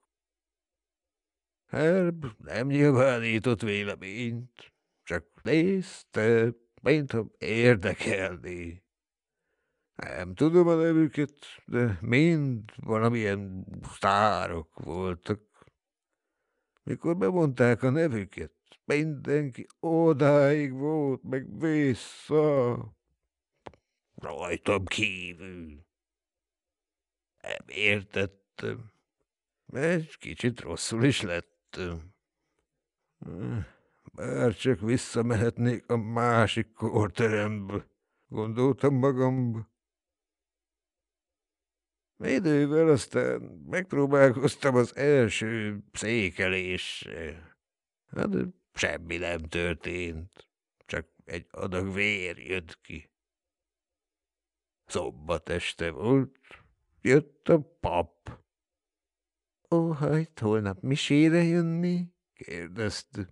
Herb nem nyilvánított véleményt, csak nézte, mintha érdekelné. Nem tudom a nevüket, de mind valamilyen sztárok voltak. Mikor bemondták a nevüket, mindenki odáig volt, meg vissza. Rajtam kívül. Nem értettem. Egy kicsit rosszul is lettem. Bár csak visszamehetnék a másik kórterembe, gondoltam magamba. Idővel aztán megpróbálkoztam az első székeléssel. Hát semmi nem történt, csak egy adag vér jött ki. Szombat este volt, jött a pap. Óhajt holnap misére jönni? Kérdezte.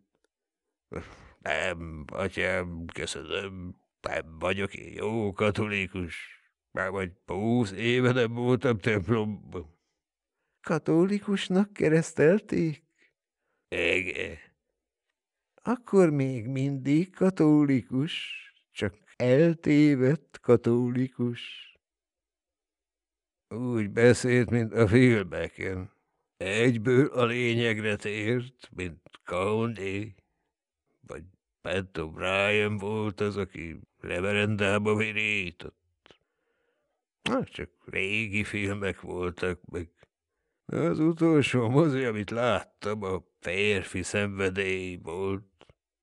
Nem, atyám, köszönöm, nem vagyok én jó katolikus. Már vagy 20 éve nem voltam templomban. Katolikusnak keresztelték? Igen. Akkor még mindig katolikus, csak eltévedt katolikus. Úgy beszélt, mint a filmeken. Egyből a lényegre tért, mint Coney. Vagy Pat O'Brien volt az, aki reverendába virított. Csak régi filmek voltak meg. Az utolsó mozi, amit láttam, a Férfi szenvedély volt.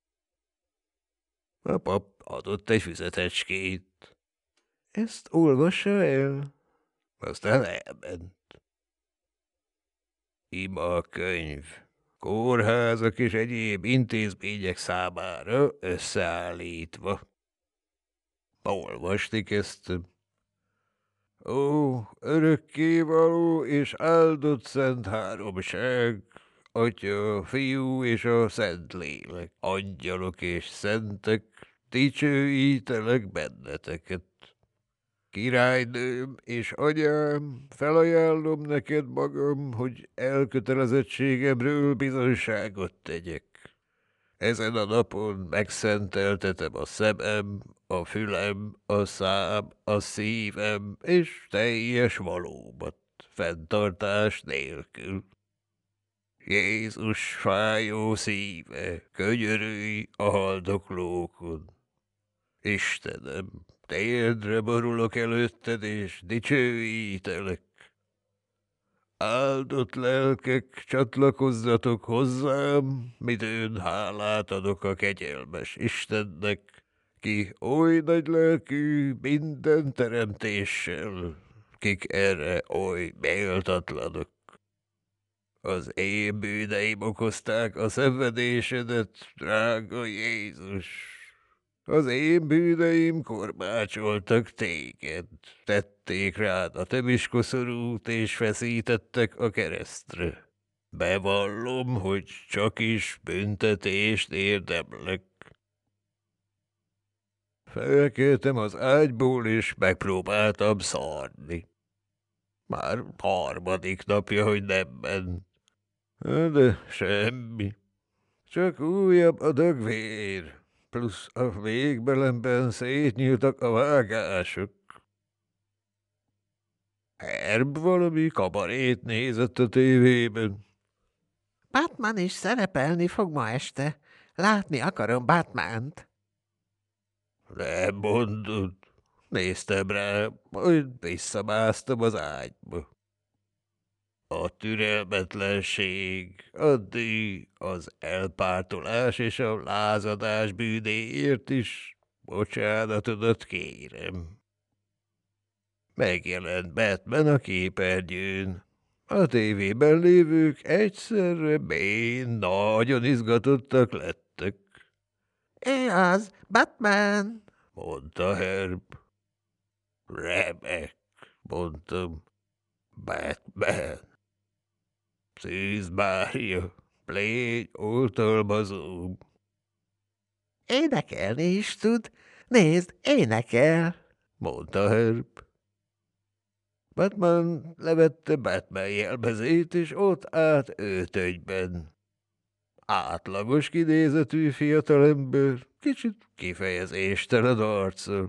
A pap adott egy füzetecskét. Ezt olvassa el? Aztán elment. Ima a könyv. Kórházak és egyéb intézmények számára összeállítva. Olvasni kezdtem. Ó, örökkévaló és áldott szent háromság, Atya, Fiú és a Szentlélek, angyalok és szentek, dicsőítelek benneteket. Királynőm és anyám, felajánlom neked magam, hogy elkötelezettségemről bizonyságot tegyek. Ezen a napon megszenteltetem a szemem, a fülem, a szám, a szívem, és teljes valómat, fenntartás nélkül. Jézus fájó szíve, könyörülj a haldoklókon. Istenem, térdre borulok előtted, és dicsőítelek. Áldott lelkek, csatlakozzatok hozzám, midőn hálát adok a kegyelmes Istennek, ki oly nagy lelkű minden teremtéssel, kik erre oly méltatlanok. Az én bűneim okozták a szenvedésedet, drága Jézus. Az én bűneim korbácsoltak téged, tették rád a temiskoszorút, és feszítettek a keresztre. Bevallom, hogy csak is büntetést érdemlek. Felkeltem az ágyból, és megpróbáltam szarni. Már harmadik napja, hogy nem ment. De semmi. Csak újabb adag vér. Plusz a végbelemben szétnyíltak a vágások. Herb valami kabarét nézett a tévében. Batman is szerepelni fog ma este. Látni akarom Batmant. Nem mondod. Néztem rá, majd visszamásztam az ágyba. A türelmetlenség, a düh, az elpártolás és a lázadás bűnéért is bocsánatodat kérem. Megjelent Batman a képernyőn. A tévében lévők egyszerre nagyon izgatottak lettek. Ő az, Batman! Mondta Herb. Remek, mondtam. Batman. Szűz Mária, légy oltalmazóm. Énekelni is tud. Nézd, énekel! Mondta Herb. Batman levette Batman jelmezét, és ott állt öltönyben. Átlagos kinézetű fiatalember, kicsit kifejezéstelen arccal.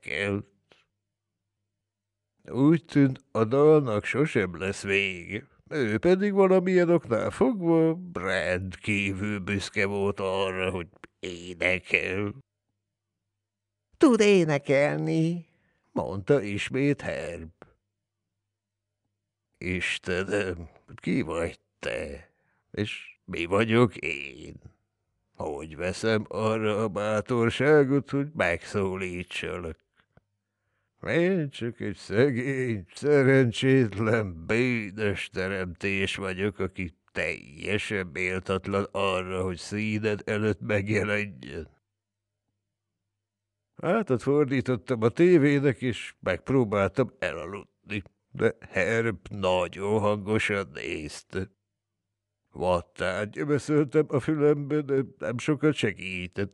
Énekelt. Úgy tűnt, a dalnak sosem lesz vége, Ő pedig valamilyen oknál fogva rendkívül büszke volt arra, hogy énekel. Tud énekelni, Mondta ismét Herb. Istenem, ki vagy te? És mi vagyok én? Hogy veszem arra a bátorságot, hogy megszólítsalak? Én csak egy szegény, szerencsétlen, bénes teremtés vagyok, aki teljesen méltatlan arra, hogy színed előtt megjelenjen. Hátat fordítottam a tévének, és megpróbáltam elaludni, de Herb nagyon hangosan nézte. Vattán gyömöszöltem a fülembe, de nem sokat segített.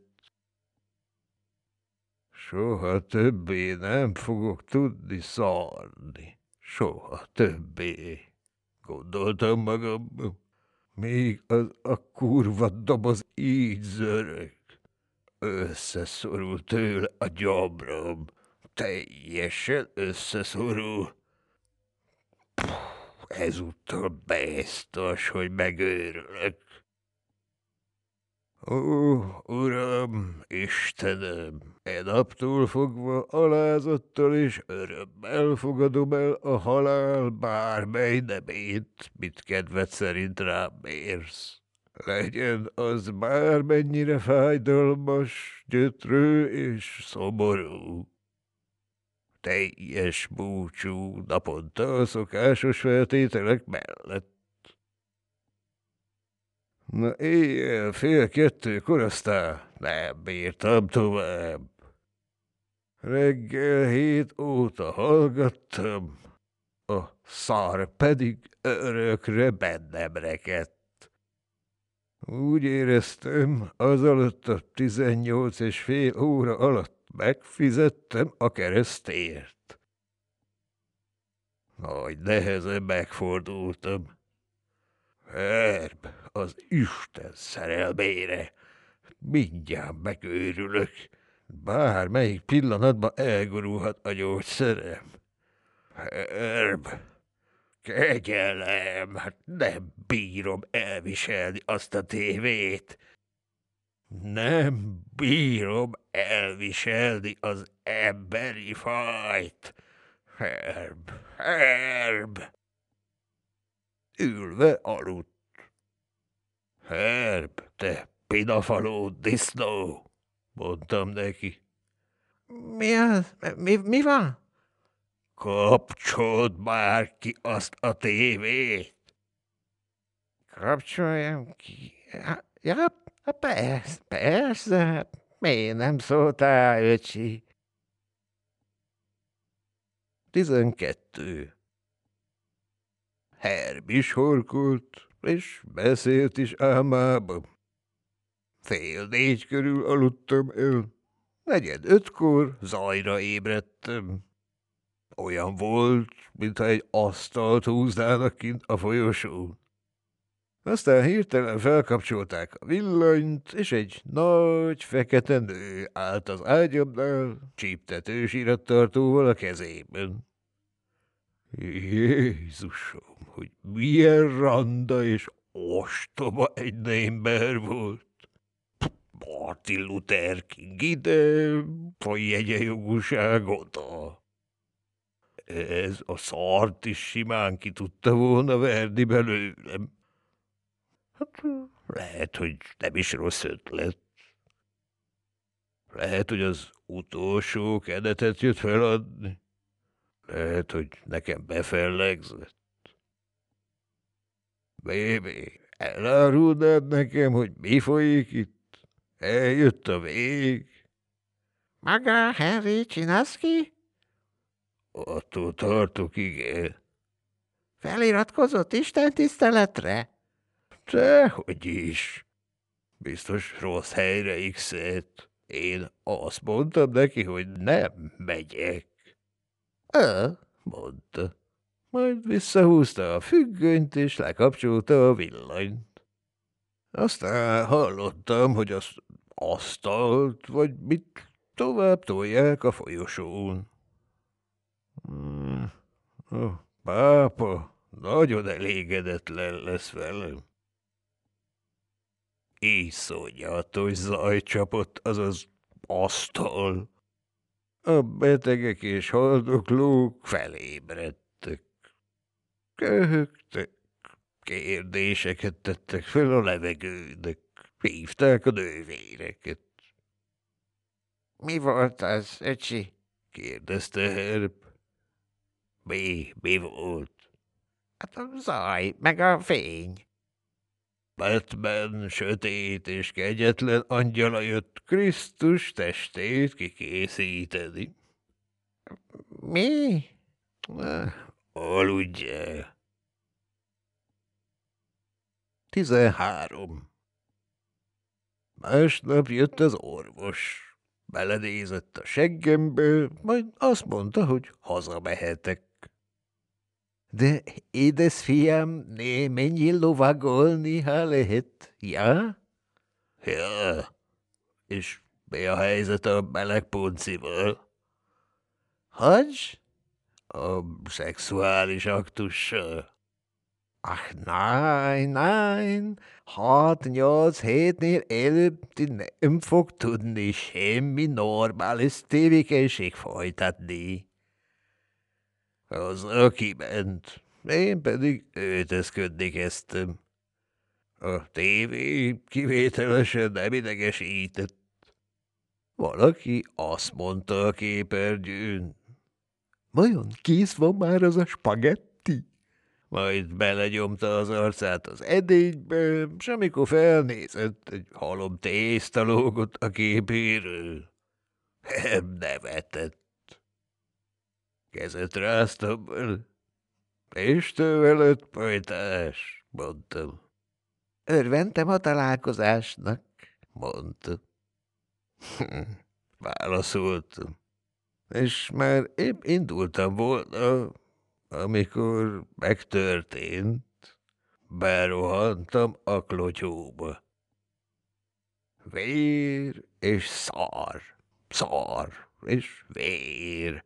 Soha többé nem fogok tudni szarni. Soha többé, gondoltam magamban. Még az a kurva doboz így zörög. Összeszorul tőle a gyomrom. Teljesen összeszorul. Ezúttal biztos, hogy megőrülök. Ó, Uram, Istenem, naptól fogva alázattal és örömmel fogadom el a halál bármely nemét, mit kedved szerint rám mérsz. Legyen az bármennyire fájdalmas, gyötrő és szomorú. Teljes búcsú naponta a szokásos feltételek mellett. Na éjjel 1:30 aztán nem bírtam tovább. Reggel 7 óta hallgattam, a szar pedig örökre bennem rekedt. Úgy éreztem, az alatt a 18,5 óra alatt megfizettem a keresztért. Nagy nehezen megfordultam. Herb, az Isten szerelmére! Mindjárt megőrülök. Bármelyik pillanatban elgurulhat a gyógyszerem. Herb, kegyelem, hát nem bírom elviselni azt a tévét. Nem bírom elviselni az emberi fajt. Herb! Ülve aludt. Herb, te pinafaló disznó, mondtam neki. Mi az? Mi van? Kapcsold már ki azt a tévét. Kapcsoljam ki. Ja, persze, hát miért nem szóltál, öcsi? 12. Herb is horkolt, és beszélt is álmában. 3:30 körül aludtam el. 4:45 zajra ébredtem. Olyan volt, mintha egy asztalt húznának kint a folyosón. Aztán hirtelen felkapcsolták a villanyt, és egy nagy, fekete nő állt az ágyamnál, csíptetős irattartóval a kezében. Jézusom, hogy milyen randa és ostoba egy ember volt. Martin Luther King ide, vagy egyenjogúság oda. Ez a szart is simán ki tudta volna verni belőlem. Hát lehet, hogy nem is rossz ötlet. Lehet, hogy az utolsó kenetet jött feladni. Lehet, hogy nekem befellegzett. Bébi, elárulnád nekem, hogy mi folyik itt? Eljött a vég. Maga Henry Csinaszki? Attól tartok, igen. Feliratkozott istentiszteletre? Dehogy is. Biztos rossz helyre x-et. Én azt mondtam neki, hogy nem megyek. Mondta. Majd visszahúzta a függönyt, és lekapcsolta a villanyt. Aztán hallottam, hogy az asztalt, vagy mit tovább tolják a folyosón. Pápa, nagyon elégedetlen lesz velem. Iszonyatos zaj csapott az az asztal. A betegek és haldoklók felébredtek. Köhögtek, kérdéseket tettek fel a levegőnek, hívták a nővéreket. – Mi volt az, öcsi? – kérdezte Herb. – Mi volt? – Hát a zaj, meg a fény. Batman sötét és kegyetlen angyala jött Krisztus testét kikészíteni. – Mi? Aludjál. 13. Másnap jött az orvos. Belenézett a seggembe, majd azt mondta, hogy hazamehetek. De édesfiam, ne menjél lovagolni, ha lehet, ja? Ja. És mi a helyzet a meleg puncival? Hogy? A szexuális aktussal. Ach, nein, 6-8 hétnél előbb ti nem fog tudni semmi normális tevékenység folytatni. Az kiment, én pedig öltözködni kezdtem. A tévé kivételesen nem idegesített. Valaki azt mondta a képernyőn. Vajon kész van már az a spagetti? Majd belegyomta az arcát az edénybe, s amikor felnézett, egy halom tészta lógott a képéről. Nem nevetett. Kezet ráztam el. Isten veled, pajtás, mondtam. Örventem a találkozásnak, mondta. Válaszoltam. És már épp indultam volna, amikor megtörtént. Berohantam a klotyóba. Vér és szar és vér.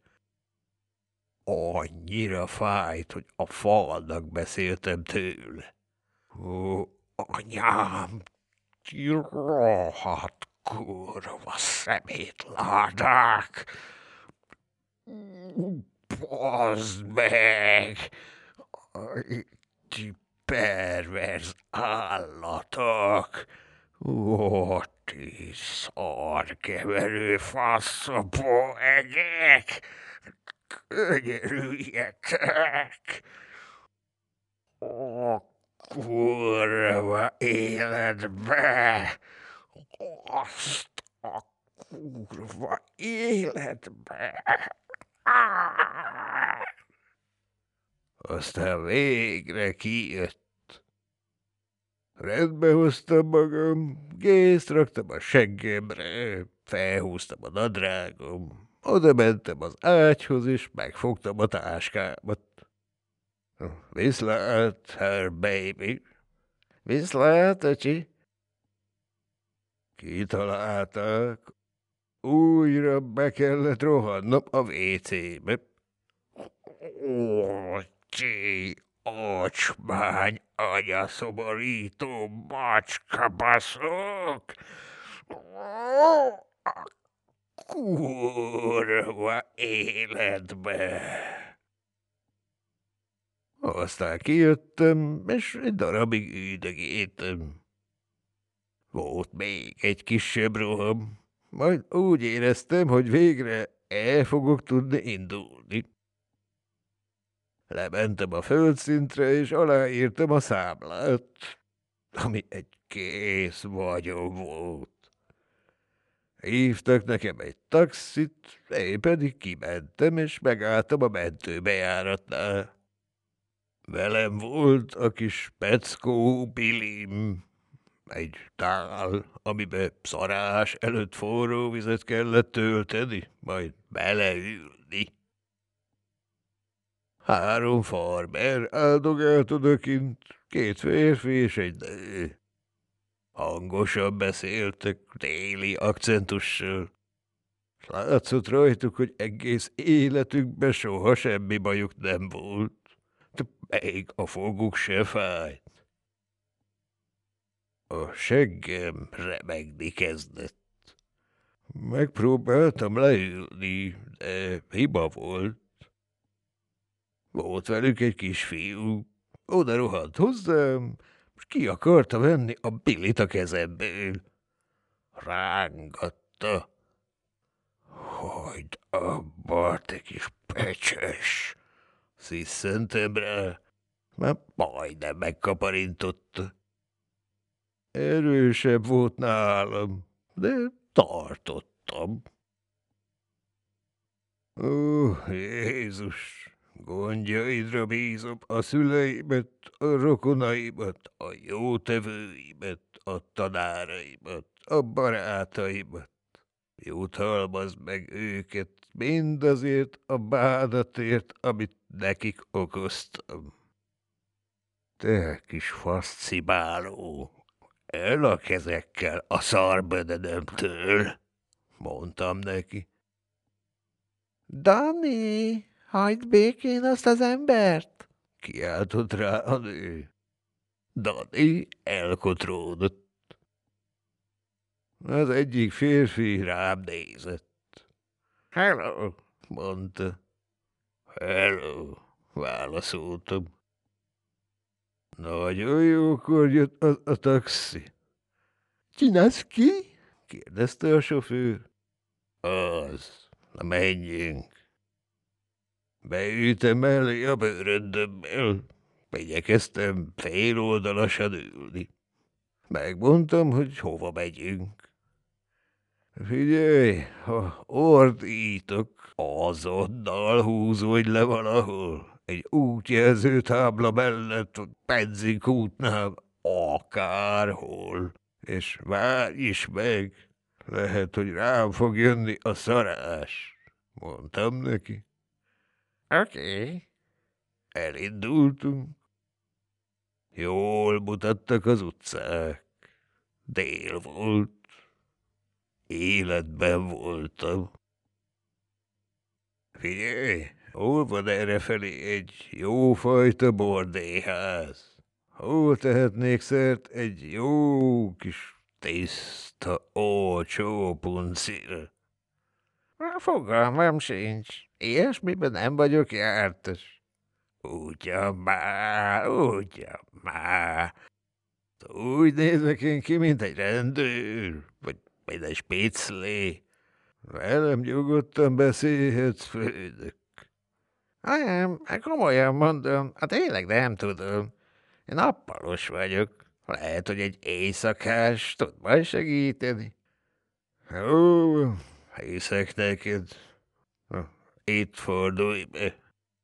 Annyira fájt, hogy a falnak beszéltem tőle. Ó, anyám, ti rohadt kurva szemétládák! Bazd meg! Ti perverz állatok! Ó, ti szarkeverő faszopó egek! Könyörüljetek! Ó, kurva életbe! Azt a kurva életbe! Aztán végre kijött. Rendbe hoztam magam, gészt raktam a seggemre, felhúztam a nadrágom, oda mentem az ágyhoz, és megfogtam a táskámat. Viszlát, her baby. Viszlát, öcsi. Kitalálták, újra be kellett rohannom a WC-be. Ó, ti ocsmány, anyaszomorító macskabaszok! A kurva életbe! Aztán kijöttem, és egy darabig üldögéltem. Volt még egy kisebb roham, majd úgy éreztem, hogy végre el fogok tudni indulni. Lementem a földszintre, és aláírtam a számlát, ami egy kész vagyon volt. Hívtak nekem egy taxit, én pedig kimentem, és megálltam a mentőbejáratnál. Velem volt a kis peckó Bilim, egy tál, amiben szarás előtt forró vizet kellett tölteni, majd beleülni. 3 farmer áldogált odakint, 2 férfi és egy nő. Hangosan beszéltek, déli akcentussal. Látszott rajtuk, hogy egész életükben soha semmi bajuk nem volt. de még a foguk se fájt. A seggem remegni kezdett. Megpróbáltam leülni, de hiba volt. Volt velük egy kisfiú. Oda rohant hozzám, és ki akarta venni a bilit a kezemből. Rángatta. Hagyd abba, te kis pecses! Sziszentem rá, már majdnem megkaparintotta. Erősebb volt nálam, de tartottam. Ó, Jézus! Gondjaidra bízom a szüleimet, a rokonaimat, a jótevőimet, a tanáraimat, a barátaimat. Jutalmazd meg őket mindazért a bánatért, amit nekik okoztam. Te kis faszcibáló, el a kezekkel a szarbödödömtől, mondtam neki. Dani, hagyd békén azt az embert! Kiáltott rá a nő. Dani elkotródott. Az egyik férfi rám nézett. Hello, mondta. Hello, válaszoltam. Nagyon jókor jött a taxi. Csinálsz ki? Kérdezte a sofőr. Az, na menjünk. Beültem mellé a bőröndömmel. Igyekeztem féloldalasan ülni. Megmondtam, hogy hova megyünk. Figyelj, ha ordítok, azonnal húzódj le valahol. Egy útjelző tábla mellett, vagy benzinkútnál, akárhol. És várj is meg, lehet, hogy rám fog jönni a szarás. Mondtam neki. Oké. Elindultunk. Jól mutattak az utcák. Dél volt. Életben voltam. Figyelj, hol van errefelé egy jófajta bordélyház? Hol tehetnék szert egy jó kis tiszta, olcsó puncira? Fogalmam sincs. Ilyesmiben nem vagyok jártas. Ugyan már. Úgy nézek én ki, mint egy rendőr, vagy mint egy spiclé. Velem nyugodtan beszélhetsz, főnök. Nem, komolyan mondom, tényleg nem tudom. Én nappalos vagyok. Lehet, hogy egy éjszakás tud majd segíteni. Jó, hiszek neked. Itt fordulj be.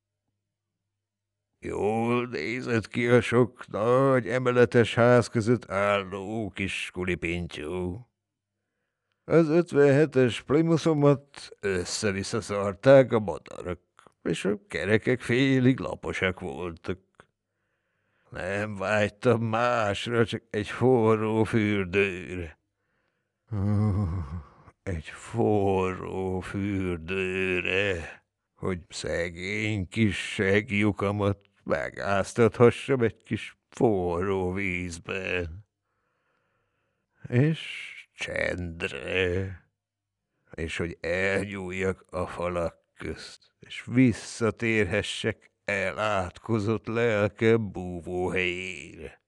Jól nézett ki a sok nagy emeletes ház között álló kis kulipintyó. Az 57-es Plymouth-omat össze-vissza szarták a madarak, és a kerekek félig laposak voltak. Nem vágytam másra, csak egy forró fürdőre. Egy forró fürdőre, hogy szegény kis segglyukamat megáztathassam egy kis forró vízben. És csendre, és hogy elnyúljak a falak közt, és visszatérhessek elátkozott lelkem búvóhelyére.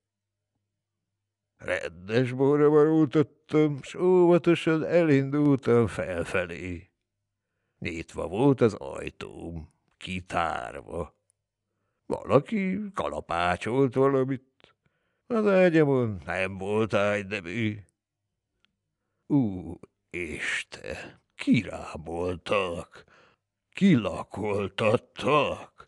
Rendes borra varultottam, s óvatosan elindultam felfelé. Nyitva volt az ajtóm, kitárva. Valaki kalapácsolt valamit. Az ágyamon nem volt ágynemű. Isten, kiráboltak, kilakoltattak.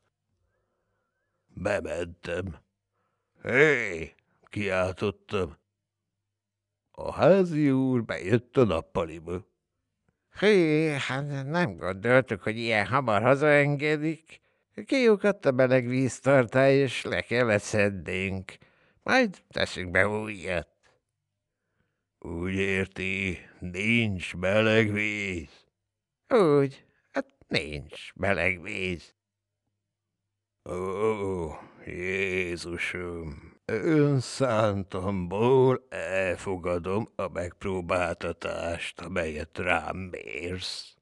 Bementem. Hé! Kiáltottam. A házi úr bejött a nappaliba. Hé, hát nem gondoltuk, hogy ilyen hamar hazaengedik. Kiukadt a meleg víztartály, és le kellett szednünk. Majd teszünk be újat. Úgy érti, nincs meleg víz. Úgy, hát nincs meleg víz. Ó, Jézusom, önszántamból elfogadom a megpróbáltatást, amelyet rám mérsz.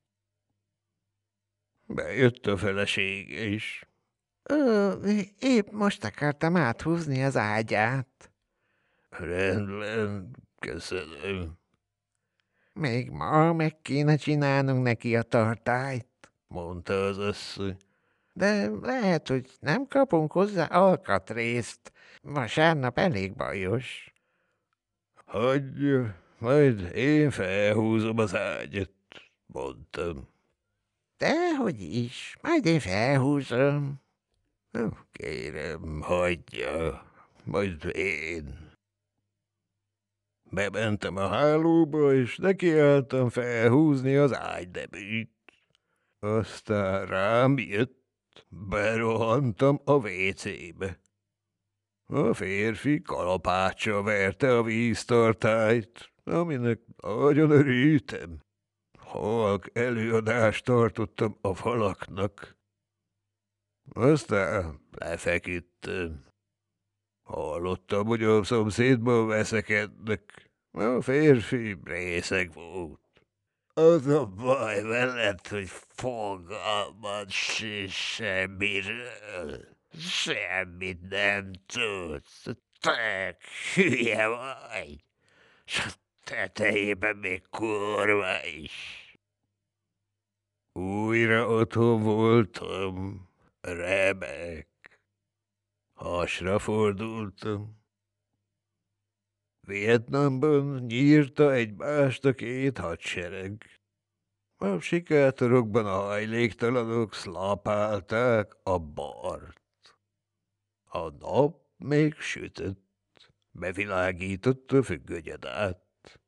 Bejött a felesége is. Épp most akartam áthúzni az ágyát. Rendben, köszönöm, Még ma meg kéne csinálnunk neki a tartályt. mondta az asszony. De lehet, hogy nem kapunk hozzá alkatrészt. Vasárnap elég bajos. Hagyja, majd én felhúzom az ágyat, mondtam. Dehogy is, majd én felhúzom. Kérem, hagyja, majd én. Bementem a hálóba, és nekiálltam felhúzni az ágyneműt. Aztán rám jött, berohantam a WC-be. A férfi kalapáccsal verte a víztartályt, aminek nagyon örültem. Halk előadást tartottam a falaknak. Aztán lefeküdtem. Hallottam, hogy a szomszédban veszekednek. A férfi részeg volt. Az a baj veled, hogy fogalmad sincs semmiről. Semmit nem tudsz. Tök hülye vagy. S a tetejében még kurva is. Újra otthon voltam. Remek. Hasra fordultam. Vietnamban nyírta egymást a két hadsereg. A sikátorokban a hajléktalanok szlapálták a bart. A nap még sütött, bevilágította a függönyadát.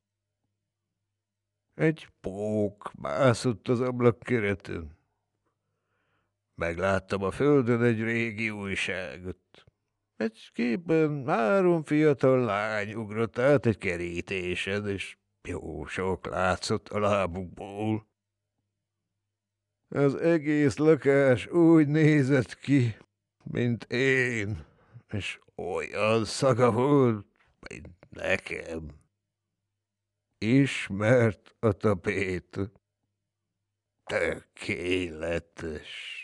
Egy pók mászott az ablakkereten. Megláttam a földön egy régi újságot. Egy képen 3 fiatal lány ugrott át egy kerítésen, és jó sok látszott a lábukból. Az egész lakás úgy nézett ki, mint én, és olyan szaga volt, mint nekem. Ismert a tapét. Tökéletes.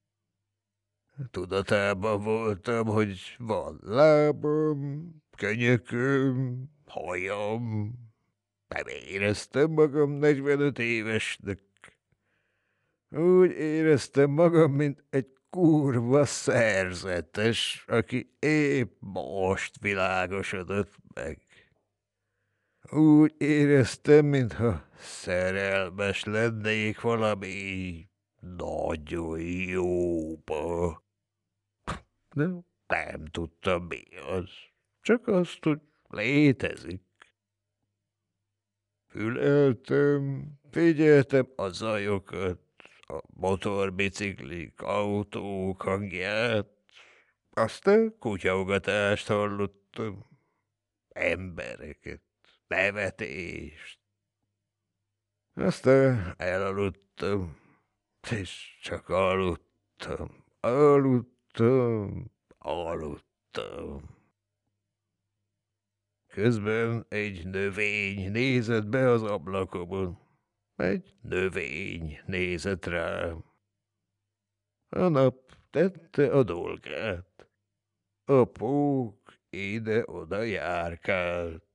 Tudatában voltam, hogy van lábam, könyököm, hajam. Nem éreztem magam 45 évesnek. Úgy éreztem magam, mint egy kurva szerzetes, aki épp most világosodott meg. Úgy éreztem, mintha szerelmes lennék valami nagyon jóba. De nem tudtam, mi az. Csak azt, hogy létezik. Füleltem, figyeltem a zajokat, a motorbiciklik, autók hangját. Aztán kutyaugatást hallottam. Embereket, nevetést. Aztán elaludtam, és csak aludtam. Közben egy növény nézett be az ablakon. Egy növény nézett rám. A nap tette a dolgát. A pók ide-oda járkált.